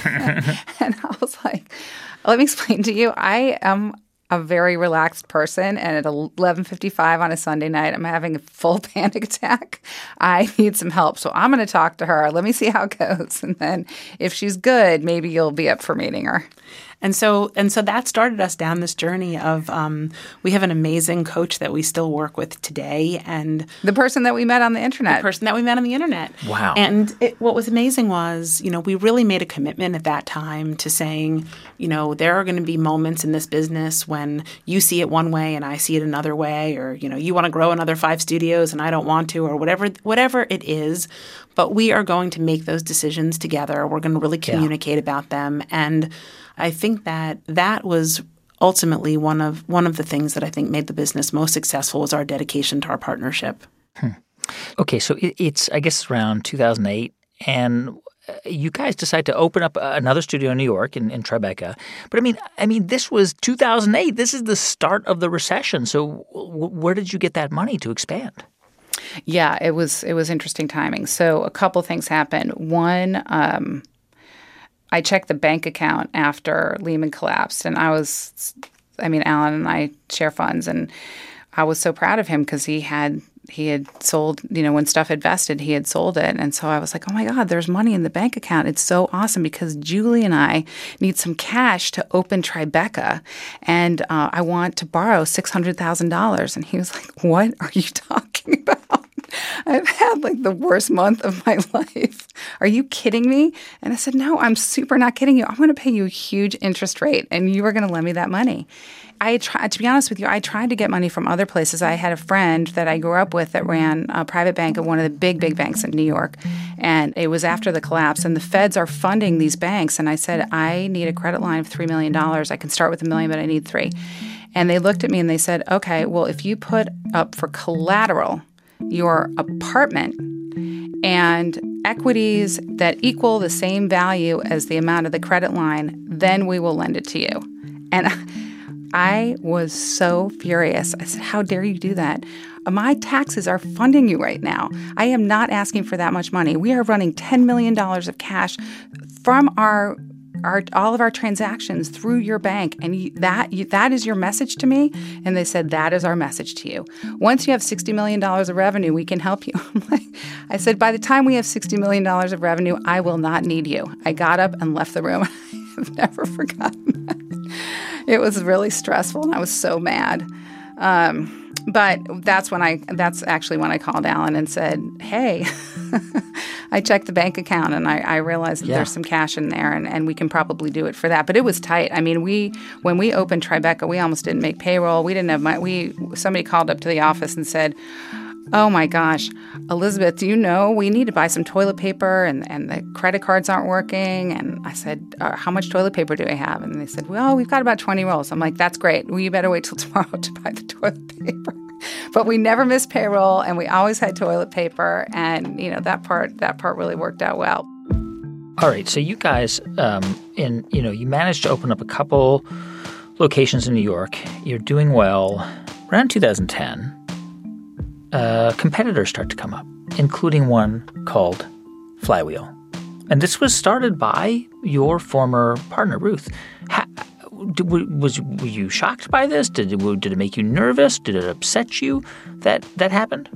And I was like, let me explain to you. I am a very relaxed person, and at eleven fifty-five on a Sunday night, I'm having a full panic attack. I need some help, so I'm going to talk to her. Let me see how it goes, and then if she's good, maybe you'll be up for meeting her. And so and so that started us down this journey of um, we have an amazing coach that we still work with today. And the person that we met on the internet. The person that we met on the internet. Wow. And it, what was amazing was, you know, we really made a commitment at that time to saying, you know, there are going to be moments in this business when you see it one way and I see it another way, or, you know, you want to grow another five studios and I don't want to, or whatever whatever it is. But we are going to make those decisions together. We're going to really communicate yeah. about them. And I think that that was ultimately one of one of the things that I think made the business most successful, was our dedication to our partnership. Hmm. Okay, so it, it's I guess around two thousand eight, and you guys decide to open up another studio in New York in, in Tribeca. But I mean, I mean, this was two thousand eight. This is the start of the recession. So w- where did you get that money to expand? Yeah, it was it was interesting timing. So a couple things happened. One, um, I checked the bank account after Lehman collapsed, and I was, I mean, Alan and I share funds, and I was so proud of him because he had he had sold, you know, when stuff had vested, he had sold it, and so I was like, oh my God, there's money in the bank account. It's so awesome because Julie and I need some cash to open Tribeca, and uh, I want to borrow six hundred thousand dollars. And he was like, what are you talking about? I've had like the worst month of my life. Are you kidding me? And I said, no, I'm super not kidding you. I'm going to pay you a huge interest rate and you are going to lend me that money. I tried, to be honest with you, I tried to get money from other places. I had a friend that I grew up with that ran a private bank at one of the big, big banks in New York. And it was after the collapse. And the feds are funding these banks. And I said, I need a credit line of three million dollars. I can start with a million, but I need three. And they looked at me and they said, okay, well, if you put up for collateral your apartment and equities that equal the same value as the amount of the credit line, then we will lend it to you. And I was so furious. I said, how dare you do that? My taxes are funding you right now. I am not asking for that much money. We are running ten million dollars of cash from our our all of our transactions through your bank. And you, that you, that is your message to me? And they said, that is our message to you. Once you have sixty million dollars of revenue, we can help you. Like, I said, by the time we have sixty million dollars of revenue, I will not need you. I got up and left the room. I have never forgotten that. It was really stressful, and I was so mad. Um, but that's when I that's actually when I called Alan and said, hey, I checked the bank account, and I, I realized that yeah. there's some cash in there, and, and we can probably do it for that. But it was tight. I mean, we when we opened Tribeca, we almost didn't make payroll. We didn't have money. We somebody called up to the office and said, oh, my gosh, Elizabeth, do you know we need to buy some toilet paper and, and the credit cards aren't working? And I said, uh, how much toilet paper do I have? And they said, well, we've got about twenty rolls. I'm like, that's great. Well, you better wait till tomorrow to buy the toilet paper. But we never missed payroll, and we always had toilet paper. And, you know, that part that part really worked out well. All right. So you guys, um, in you know, you managed to open up a couple locations in New York. You're doing well. Around two thousand ten, Uh, competitors start to come up, including one called Flywheel. And this was started by your former partner, Ruth. How, did, was, were you shocked by this? Did it, did it make you nervous? Did it upset you that that happened?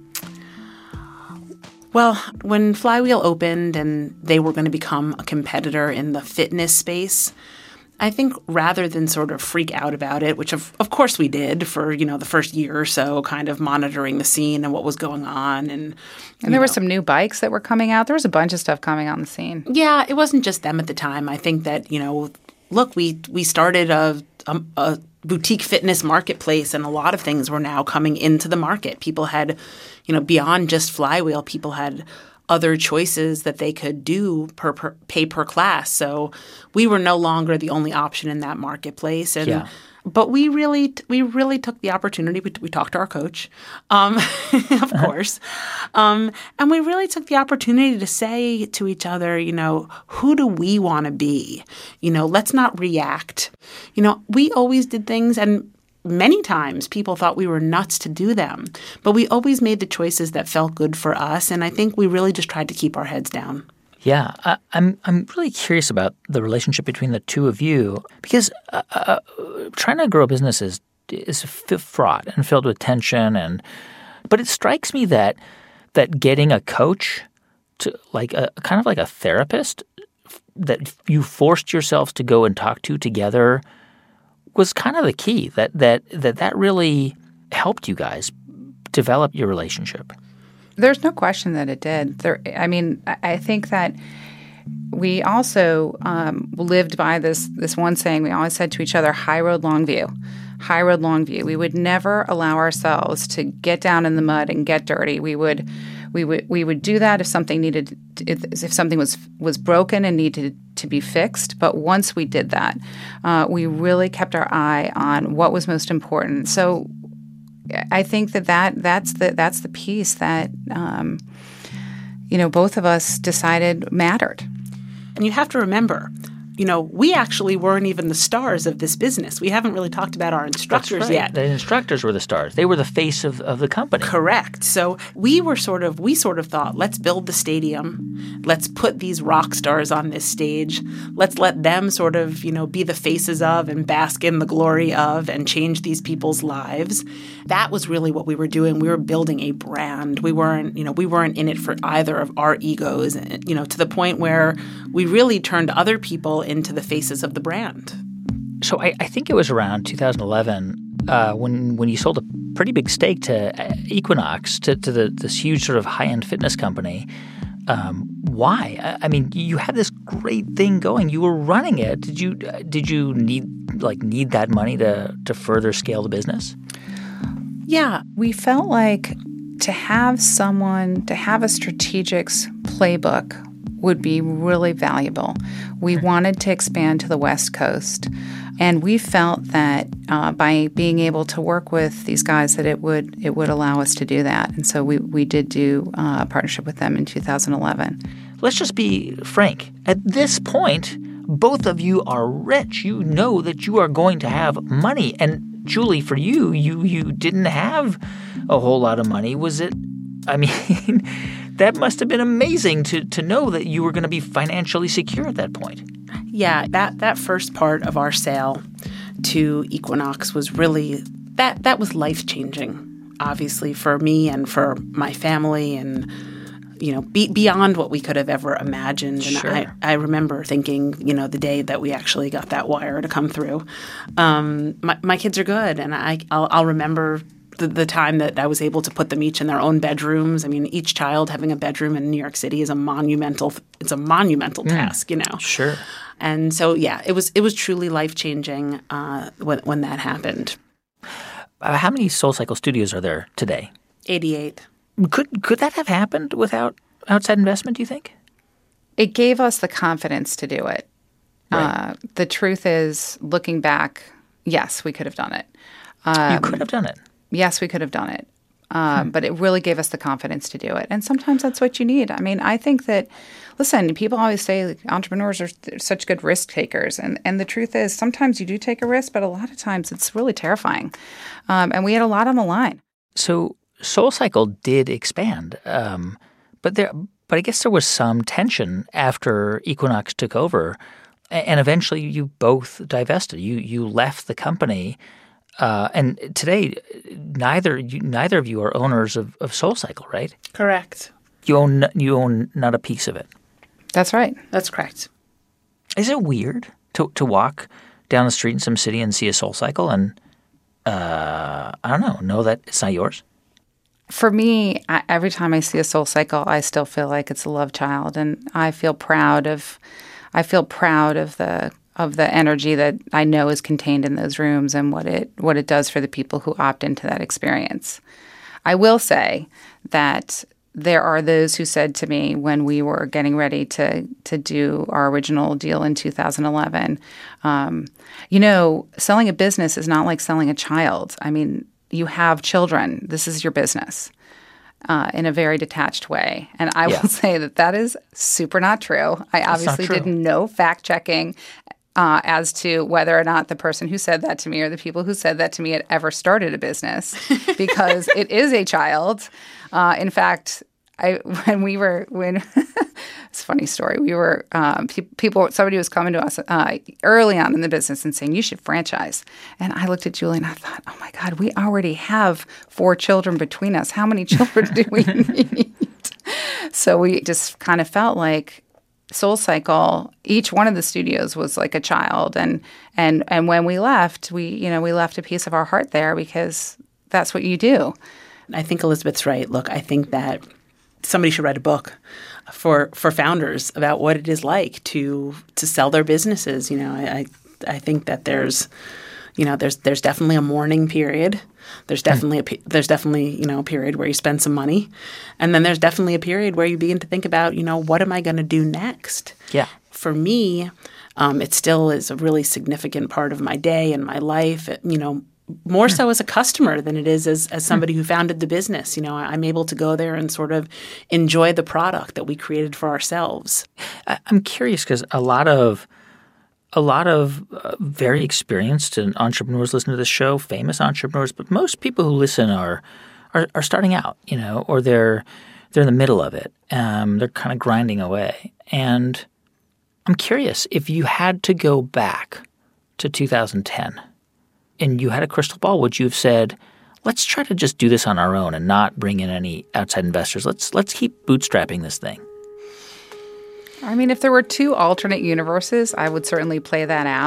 Well, when Flywheel opened and they were going to become a competitor in the fitness space, I think rather than sort of freak out about it, which of of course we did for, you know, the first year or so, kind of monitoring the scene and what was going on. And and there were some new bikes that were coming out. There was a bunch of stuff coming on the scene. Yeah, it wasn't just them at the time. I think that, you know, look, we we started a, a, a boutique fitness marketplace, and a lot of things were now coming into the market. People had, you know, beyond just Flywheel, people had other choices that they could do per, per pay per class. So we were no longer the only option in that marketplace. And yeah. But we really we really took the opportunity. We, we talked to our coach, um, of course. Um, and we really took the opportunity to say to each other, you know, who do we want to be? You know, let's not react. You know, we always did things, and many times people thought we were nuts to do them, but we always made the choices that felt good for us, and I think we really just tried to keep our heads down. Yeah, I, I'm I'm really curious about the relationship between the two of you, because uh, uh, trying to grow a business is is fraught and filled with tension, and but it strikes me that that getting a coach, to like a kind of like a therapist, that you forced yourselves to go and talk to together, was kind of the key, that that that that really helped you guys develop your relationship. There's no question that it did. There, I mean, I think that we also um, lived by this this one saying. We always said to each other, high road, long view. High road, long view. We would never allow ourselves to get down in the mud and get dirty. We would we would we would do that if something needed if, if something was was broken and needed to be fixed. But once we did that, uh, we really kept our eye on what was most important. So I think that, that that's the that's the piece that um, you know both of us decided mattered. And you have to remember, you know, we actually weren't even the stars of this business. We haven't really talked about our instructors That's right. yet. The instructors were the stars. They were the face of, of the company. Correct. So we were sort of, we sort of thought, let's build the stadium. Let's put these rock stars on this stage. Let's let them sort of, you know, be the faces of and bask in the glory of and change these people's lives. That was really what we were doing. We were building a brand. We weren't, you know, we weren't in it for either of our egos, you know, to the point where we really turned other people into the faces of the brand. So I, I think it was around two thousand eleven uh, when when you sold a pretty big stake to Equinox, to, to the, this huge sort of high-end fitness company. Um, why? I, I mean, you had this great thing going. You were running it. Did you did you need like need that money to to further scale the business? Yeah, we felt like to have someone, to have a strategics playbook would be really valuable. We wanted to expand to the West Coast, and we felt that uh, by being able to work with these guys that it would it would allow us to do that. And so we, we did do uh, a partnership with them in two thousand eleven. Let's just be frank. At this point, both of you are rich. You know that you are going to have money. And Julie, for you, you you didn't have a whole lot of money. Was it, I mean, that must have been amazing to to know that you were going to be financially secure at that point. Yeah, that, that first part of our sale to Equinox was really, that, that was life-changing, obviously, for me and for my family and, you know, be, beyond what we could have ever imagined. And Sure. I, I remember thinking, you know, the day that we actually got that wire to come through, um, my, my kids are good. And I, I'll, I'll remember the, the time that I was able to put them each in their own bedrooms. I mean, each child having a bedroom in New York City is a monumental, it's a monumental mm. task, you know. Sure. And so, yeah, it was it was truly life-changing uh, when, when that happened. Uh, how many SoulCycle studios are there today? eighty-eight. Could could that have happened without outside investment, do you think? It gave us the confidence to do it. Right. Uh, the truth is, looking back, yes, we could have done it. Um, you could have done it. Yes, we could have done it. Um, hmm. But it really gave us the confidence to do it. And sometimes that's what you need. I mean, I think that, listen, people always say like, entrepreneurs are such good risk takers. And, and the truth is sometimes you do take a risk, but a lot of times it's really terrifying. Um, and we had a lot on the line. So SoulCycle did expand, um, but there, but I guess there was some tension after Equinox took over, and eventually you both divested. You you left the company. Uh, and today, neither you, neither of you are owners of, of SoulCycle, right? Correct. You own you own not a piece of it. That's right. That's correct. Is it weird to to walk down the street in some city and see a SoulCycle and uh, I don't know, know that it's not yours? For me, I, every time I see a SoulCycle, I still feel like it's a love child, and I feel proud of. I feel proud of the. of the energy that I know is contained in those rooms and what it what it does for the people who opt into that experience. I will say that there are those who said to me when we were getting ready to to do our original deal in two thousand eleven, um, you know, selling a business is not like selling a child. I mean, you have children. This is your business. Uh, in a very detached way. And I yeah. will say that that is super not true. I That's obviously true. did no fact-checking Uh, as to whether or not the person who said that to me or the people who said that to me had ever started a business, because it is a child. Uh, in fact, I when we were when it's a funny story. We were um, pe- people. Somebody was coming to us uh, early on in the business and saying you should franchise. And I looked at Julie and I thought, oh my God, we already have four children between us. How many children do we need? So we just kind of felt like SoulCycle, each one of the studios was like a child, and and and when we left, we you know we left a piece of our heart there because that's what you do. I think Elizabeth's right. Look, I think that somebody should write a book for for founders about what it is like to to sell their businesses. You know, I I, I think that there's you know there's there's definitely a mourning period. There's definitely a there's definitely you know a period where you spend some money, and then there's definitely a period where you begin to think about you know what am I going to do next? Yeah. For me, um, it still is a really significant part of my day and my life. It, you know, more so as a customer than it is as as somebody who founded the business. You know, I'm able to go there and sort of enjoy the product that we created for ourselves. I'm curious because a lot of. A lot of uh, very experienced entrepreneurs listen to this show, famous entrepreneurs, but most people who listen are are, are starting out, you know, or they're they're in the middle of it. Um, they're kind of grinding away. And I'm curious, if you had to go back to two thousand ten and you had a crystal ball, would you have said, let's try to just do this on our own and not bring in any outside investors. Let's let's keep bootstrapping this thing. I mean, if there were two alternate universes, I would certainly play that out.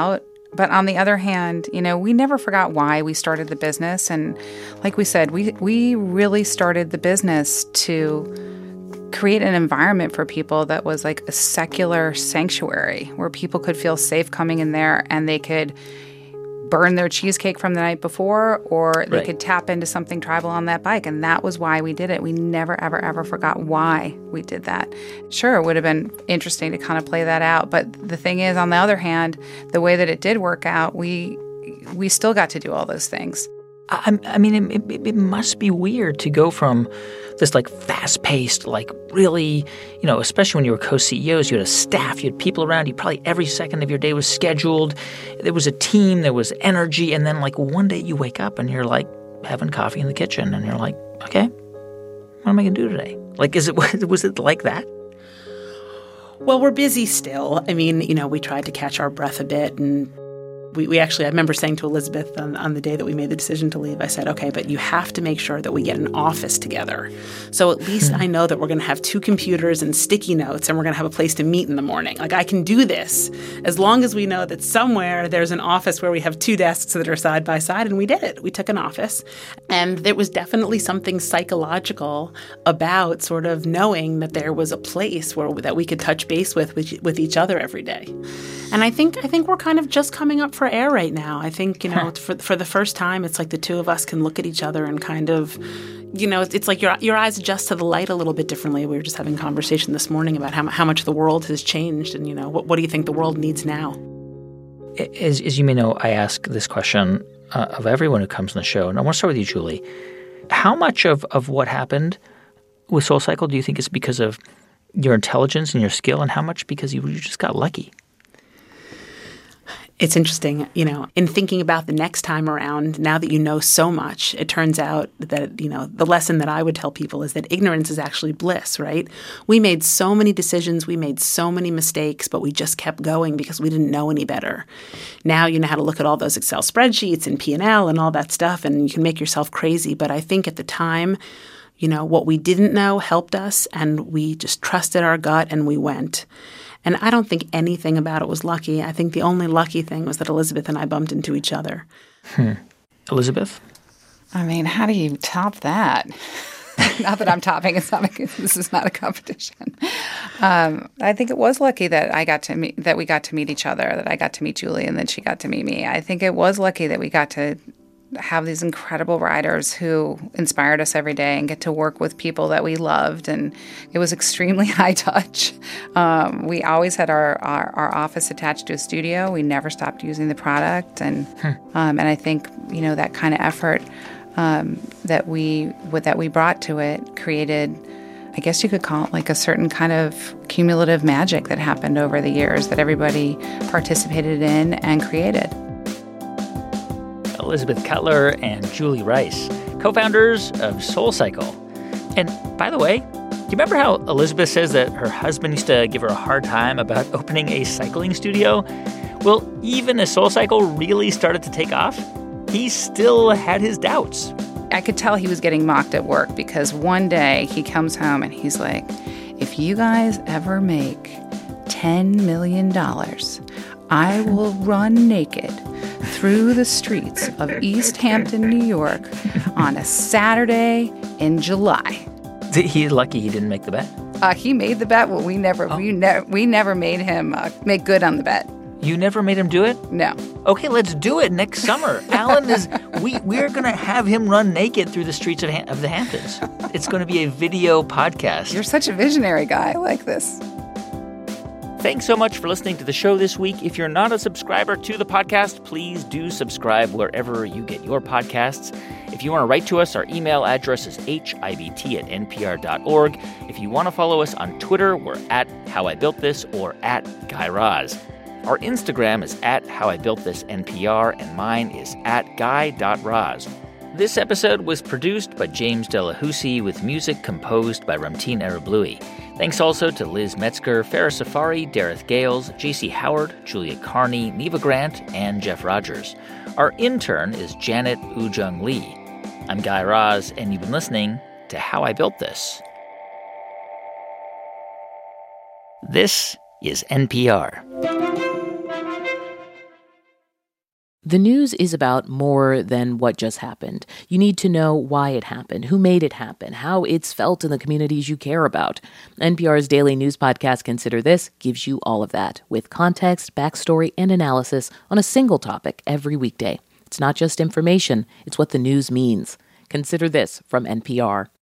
But on the other hand, you know, we never forgot why we started the business. And like we said, we, we really started the business to create an environment for people that was like a secular sanctuary where people could feel safe coming in there and they could burn their cheesecake from the night before, or they right. could tap into something tribal on that bike. And that was why we did it. We never, ever, ever forgot why we did that. Sure, it would have been interesting to kind of play that out. But the thing is, on the other hand, the way that it did work out, we we still got to do all those things. I, I mean, it, it, it must be weird to go from this like fast-paced, like really, you know, especially when you were co-C E Os, you had a staff, you had people around you, probably every second of your day was scheduled. There was a team, there was energy, and then like one day you wake up and you're like having coffee in the kitchen and you're like, okay, what am I going to do today? Like, is it was it like that? Well, we're busy still. I mean, you know, we tried to catch our breath a bit, and We, we actually, I remember saying to Elizabeth on, on the day that we made the decision to leave, I said, okay, but you have to make sure that we get an office together. So at least I know that we're going to have two computers and sticky notes and we're going to have a place to meet in the morning. Like, I can do this as long as we know that somewhere there's an office where we have two desks that are side by side. And we did it. We took an office. And there was definitely something psychological about sort of knowing that there was a place where that we could touch base with, with with each other every day. And I think I think we're kind of just coming up for air right now. I think, you know, for for the first time, it's like the two of us can look at each other and kind of, you know, it's like your your eyes adjust to the light a little bit differently. We were just having a conversation this morning about how how much the world has changed, and, you know, what what do you think the world needs now? As, as you may know, I ask this question uh, of everyone who comes on the show, and I want to start with you, Julie. How much of, of what happened with SoulCycle do you think is because of your intelligence and your skill, and how much because you, you just got lucky? It's interesting, you know, in thinking about the next time around, now that you know so much, it turns out that, you know, the lesson that I would tell people is that ignorance is actually bliss, right? We made so many decisions, we made so many mistakes, but we just kept going because we didn't know any better. Now you know how to look at all those Excel spreadsheets and P and L and all that stuff, and you can make yourself crazy. But I think at the time, you know, what we didn't know helped us, and we just trusted our gut and we went. And I don't think anything about it was lucky. I think the only lucky thing was that Elizabeth and I bumped into each other. Hmm. Elizabeth? I mean, how do you top that? Not that I'm topping. It's not a, this is not a competition. Um, I think it was lucky that I got to meet, that we got to meet each other, that I got to meet Julie and then she got to meet me. I think it was lucky that we got to have these incredible riders who inspired us every day and get to work with people that we loved. And it was extremely high touch. Um, we always had our, our, our office attached to a studio. We never stopped using the product. And hmm. um, and I think, you know, that kind of effort um, that we that we brought to it created, I guess you could call it like a certain kind of cumulative magic that happened over the years that everybody participated in and created. Elizabeth Cutler and Julie Rice, co-founders of SoulCycle. And by the way, do you remember how Elizabeth says that her husband used to give her a hard time about opening a cycling studio? Well, even as SoulCycle really started to take off, he still had his doubts. I could tell he was getting mocked at work because one day he comes home and he's like, if you guys ever make ten million dollars, I will run naked through the streets of East Hampton, New York on a Saturday in July. He's lucky he didn't make the bet. Uh, he made the bet. Well, we never, oh. we, ne- we never made him uh, make good on the bet. You never made him do it? No. Okay, let's do it next summer. Alan is, we, we're going to have him run naked through the streets of, ha- of the Hamptons. It's going to be a video podcast. You're such a visionary guy. I like this. Thanks so much for listening to the show this week. If you're not a subscriber to the podcast, please do subscribe wherever you get your podcasts. If you want to write to us, our email address is h i b t at n p r dot org. If you want to follow us on Twitter, we're at How I Built This or at Guy Raz. Our Instagram is at How I Built This N P R, and mine is at guy dot raz. This episode was produced by James Delahousie with music composed by Ramtin Arablouei. Thanks also to Liz Metzger, Farah Safari, Dareth Gales, J C Howard, Julia Carney, Neva Grant, and Jeff Rogers. Our intern is Janet Ujung Lee. I'm Guy Raz, and you've been listening to How I Built This. This is N P R. The news is about more than what just happened. You need to know why it happened, who made it happen, how it's felt in the communities you care about. N P R's daily news podcast, Consider This, gives you all of that, with context, backstory, and analysis on a single topic every weekday. It's not just information, it's what the news means. Consider This from N P R.